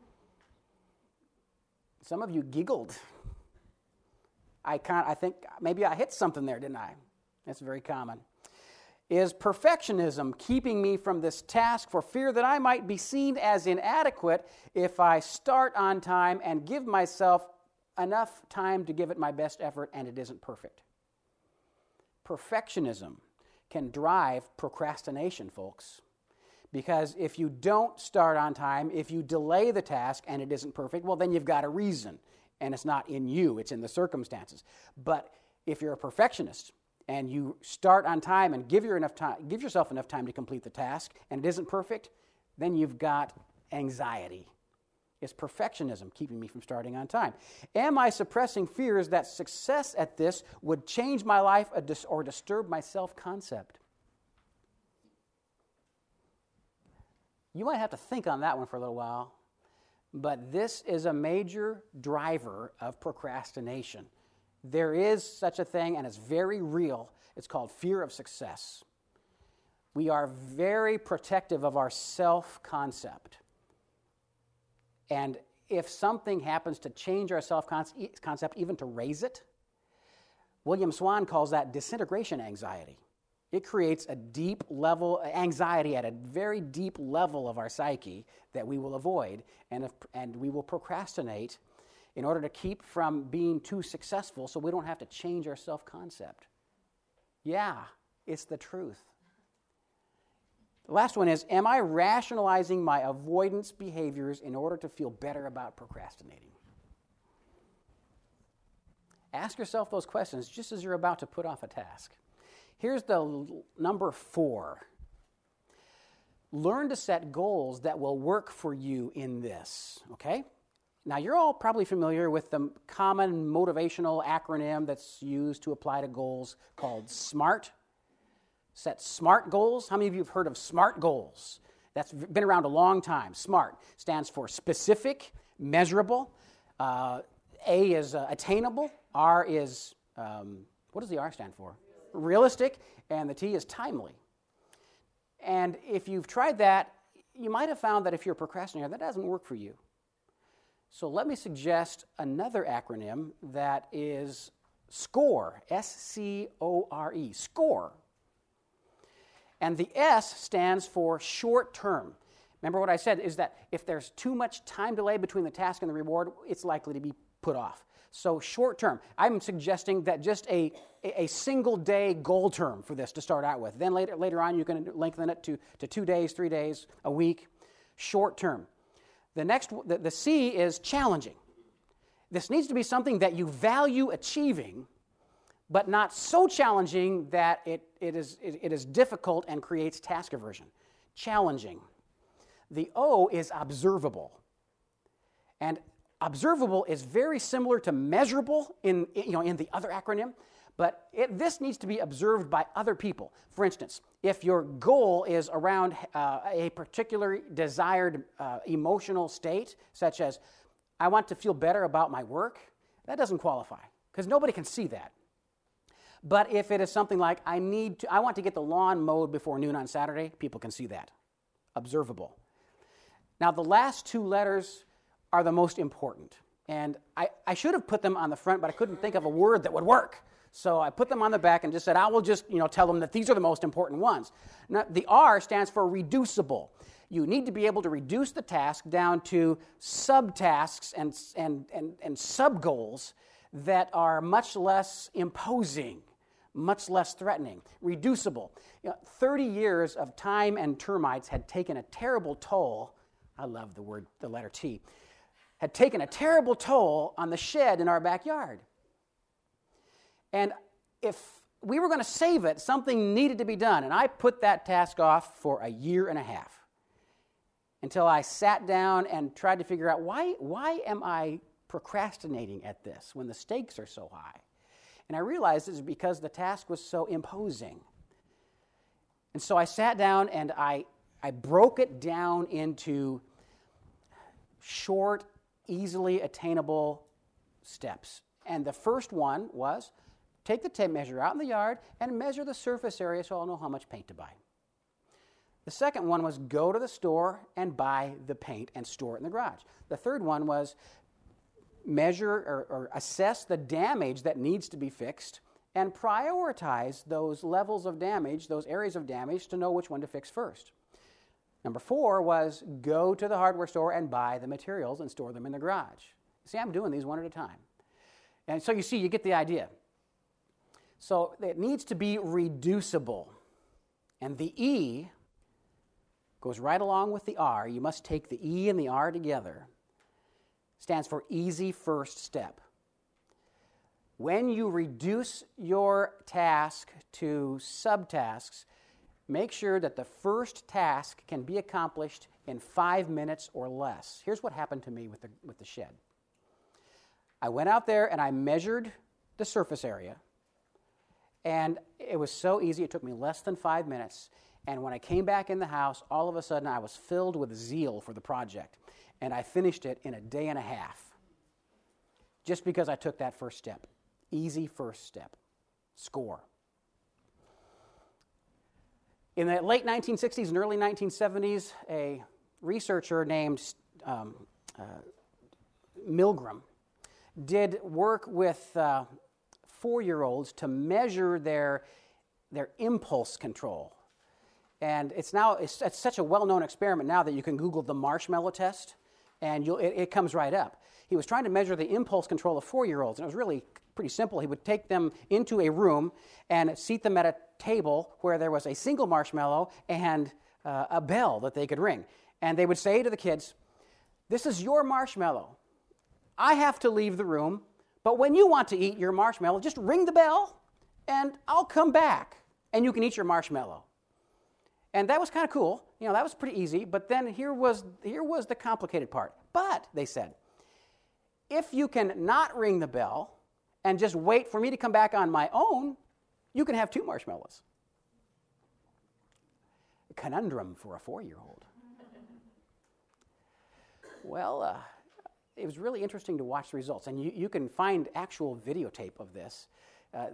Some of you giggled. I can't, I think maybe I hit something there, didn't I? That's very common. Is perfectionism keeping me from this task for fear that I might be seen as inadequate if I start on time and give myself enough time to give it my best effort and it isn't perfect? Perfectionism can drive procrastination, folks. Because if you don't start on time, if you delay the task and it isn't perfect, well, then you've got a reason. And it's not in you, it's in the circumstances. But if you're a perfectionist and you start on time and give, your enough time, give yourself enough time to complete the task and it isn't perfect, then you've got anxiety. It's perfectionism keeping me from starting on time. Am I suppressing fears that success at this would change my life or disturb my self-concept? You might have to think on that one for a little while, but this is a major driver of procrastination. There is such a thing, and it's very real. It's called fear of success. We are very protective of our self-concept. And if something happens to change our self-concept, even to raise it, William Swan calls that disintegration anxiety. It creates a deep level, anxiety at a very deep level of our psyche that we will avoid, and, if, and we will procrastinate in order to keep from being too successful so we don't have to change our self-concept. Yeah, it's the truth. The last one is, am I rationalizing my avoidance behaviors in order to feel better about procrastinating? Ask yourself those questions just as you're about to put off a task. Here's the l- number four. Learn to set goals that will work for you in this, okay? Now, you're all probably familiar with the common motivational acronym that's used to apply to goals called SMART. Set SMART goals. How many of you have heard of SMART goals? That's been around a long time. SMART stands for specific, measurable. Uh, A is uh, attainable. R is, um, what does the R stand for? Realistic. And the T is timely. And if you've tried that, you might have found that if you're a procrastinator, that doesn't work for you. So let me suggest another acronym that is SCORE, S C O R E, SCORE. And the S stands for short term. Remember what I said is that if there's too much time delay between the task and the reward, it's likely to be put off. So short term, I'm suggesting that just a, a single day goal term for this to start out with. Then later, later on, you can lengthen it to, to two days, three days, a week. Short term. The next, the, the C is challenging. This needs to be something that you value achieving, but not so challenging that it, it, is, it, it is difficult and creates task aversion. Challenging. The O is observable. And observable is very similar to measurable in, you know, in the other acronym, but it, this needs to be observed by other people. For instance, if your goal is around uh, a particular desired uh, emotional state, such as, I want to feel better about my work, that doesn't qualify, because nobody can see that. But if it is something like, I need to, I want to get the lawn mowed before noon on Saturday, people can see that. Observable. Now, the last two letters are the most important. And I, I should have put them on the front, but I couldn't think of a word that would work. So I put them on the back and just said, I will just, you know, tell them that these are the most important ones. Now, the R stands for reducible. You need to be able to reduce the task down to subtasks and, and, and, and sub-goals that are much less imposing, much less threatening. Reducible. You know, thirty years of time and termites had taken a terrible toll. I love the word, the letter T. Had taken a terrible toll on the shed in our backyard. And if we were going to save it, something needed to be done. And I put that task off for a year and a half until I sat down and tried to figure out, why, why am I procrastinating at this when the stakes are so high? And I realized it's because the task was so imposing. And so I sat down and I, I broke it down into short, easily attainable steps. And the first one was, take the tape measure out in the yard and measure the surface area so I'll know how much paint to buy. The second one was, go to the store and buy the paint and store it in the garage. The third one was, measure or, or assess the damage that needs to be fixed and prioritize those levels of damage, those areas of damage, to know which one to fix first. Number four was go to the hardware store and buy the materials and store them in the garage. See, I'm doing these one at a time. And so you see, you get the idea. So it needs to be reducible. And the E goes right along with the R. You must take the E and the R together. Stands for easy first step. When you reduce your task to subtasks, make sure that the first task can be accomplished in five minutes or less. Here's what happened to me with the, with the shed. I went out there and I measured the surface area, and it was so easy. It took me less than five minutes. And when I came back in the house, all of a sudden I was filled with zeal for the project, and I finished it in a day and a half just because I took that first step. Easy first step. Score. In the late nineteen sixties and early nineteen seventies, a researcher named um, uh, Milgram did work with uh, four-year-olds to measure their, their impulse control. And it's now it's, it's such a well-known experiment now that you can Google the marshmallow test, and you'll, it, it comes right up. He was trying to measure the impulse control of four-year-olds, and it was really pretty simple. He would take them into a room and seat them at a table where there was a single marshmallow and uh, a bell that they could ring. And they would say to the kids, "This is your marshmallow. I have to leave the room, but when you want to eat your marshmallow, just ring the bell, and I'll come back, and you can eat your marshmallow." And that was kind of cool. You know, that was pretty easy. But then here was, here was the complicated part. But, they said, if you can not ring the bell and just wait for me to come back on my own, you can have two marshmallows. A conundrum for a four-year-old. Well, uh, it was really interesting to watch the results. And you, you can find actual videotape of this. Uh,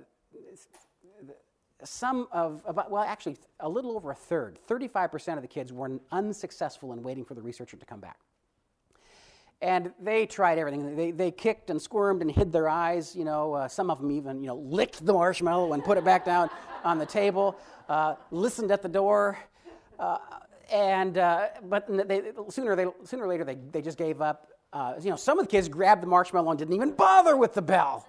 Some of, about, well, actually, a little over a third, thirty-five percent of the kids were unsuccessful in waiting for the researcher to come back. And they tried everything. They, they kicked and squirmed and hid their eyes. You know, uh, some of them even, you know, licked the marshmallow and put it back down on the table, uh, listened at the door. Uh, and, uh, but they, sooner, they, sooner or later, they, they just gave up. Uh, you know, some of the kids grabbed the marshmallow and didn't even bother with the bell.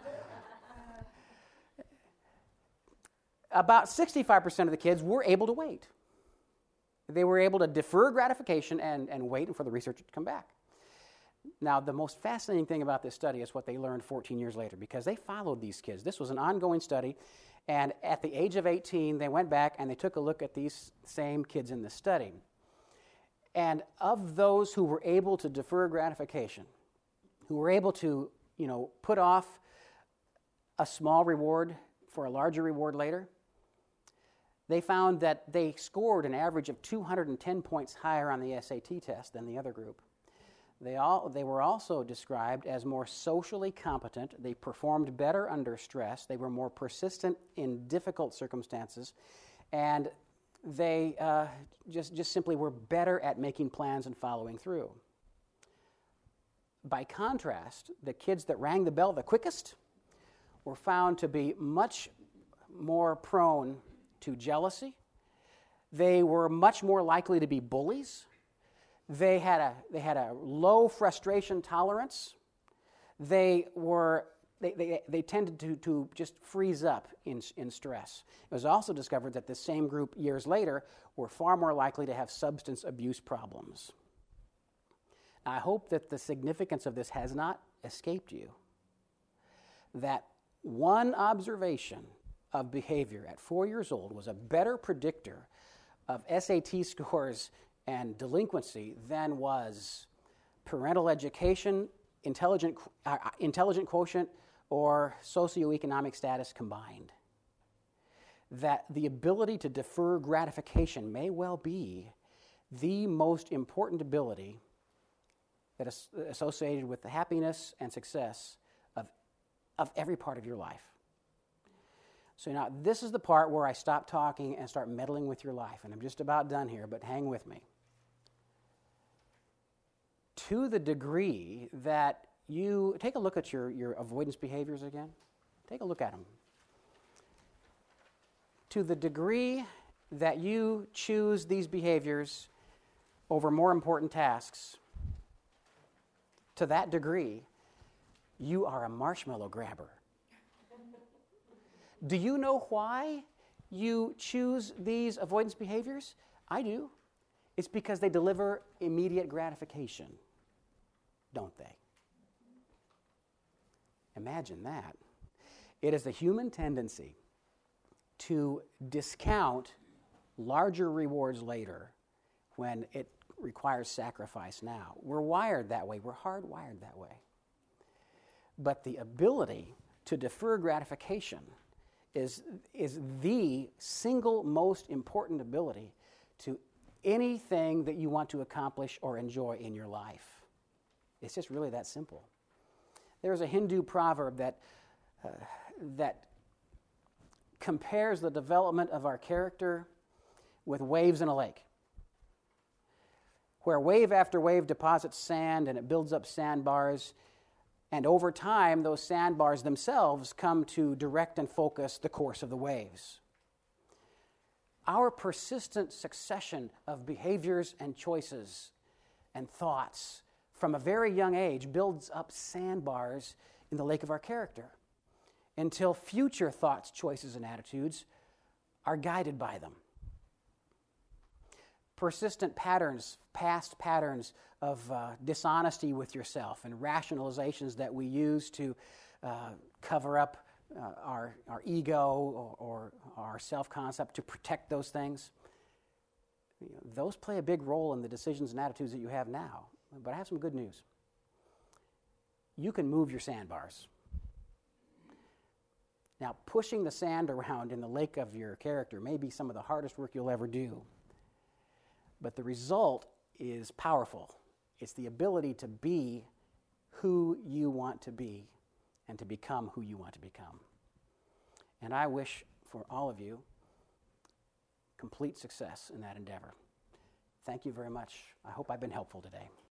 About sixty-five percent of the kids were able to wait. They were able to defer gratification and, and wait for the researcher to come back. Now, the most fascinating thing about this study is what they learned fourteen years later, because they followed these kids. This was an ongoing study, and at the age of eighteen, they went back and they took a look at these same kids in the study. And of those who were able to defer gratification, who were able to, you know, put off a small reward for a larger reward later, they found that they scored an average of two hundred ten points higher on the S A T test than the other group. They, all, they were also described as more socially competent. They performed better under stress. They were more persistent in difficult circumstances. And they uh, just, just simply were better at making plans and following through. By contrast, the kids that rang the bell the quickest were found to be much more prone to jealousy. They were much more likely to be bullies. They had a, they had a low frustration tolerance. They were they, they, they tended to, to just freeze up in, in stress. It was also discovered that the same group years later were far more likely to have substance abuse problems. Now, I hope that the significance of this has not escaped you. That one observation of behavior at four years old was a better predictor of S A T scores and delinquency than was parental education, intelligent, uh, intelligent quotient, or socioeconomic status combined. That the ability to defer gratification may well be the most important ability that is associated with the happiness and success of, of every part of your life. So now this is the part where I stop talking and start meddling with your life. And I'm just about done here, but hang with me. To the degree that you take a look at your, your avoidance behaviors again, take a look at them. To the degree that you choose these behaviors over more important tasks, to that degree, you are a marshmallow grabber. Do you know why you choose these avoidance behaviors? I do. It's because they deliver immediate gratification, don't they? Imagine that. It is the human tendency to discount larger rewards later when it requires sacrifice now. We're wired that way. We're hardwired that way. But the ability to defer gratification is, is the single most important ability to anything that you want to accomplish or enjoy in your life. It's just really that simple. There's a Hindu proverb that, uh, that compares the development of our character with waves in a lake, where wave after wave deposits sand and it builds up sandbars, and over time those sandbars themselves come to direct and focus the course of the waves. Our persistent succession of behaviors and choices and thoughts from a very young age builds up sandbars in the lake of our character until future thoughts, choices, and attitudes are guided by them. Persistent patterns, past patterns of uh, dishonesty with yourself and rationalizations that we use to uh, cover up uh, our, our ego or, or our self-concept, to protect those things. You know, those play a big role in the decisions and attitudes that you have now. But I have some good news. You can move your sandbars. Now, pushing the sand around in the lake of your character may be some of the hardest work you'll ever do. But the result is powerful. It's the ability to be who you want to be and to become who you want to become. And I wish for all of you complete success in that endeavor. Thank you very much. I hope I've been helpful today.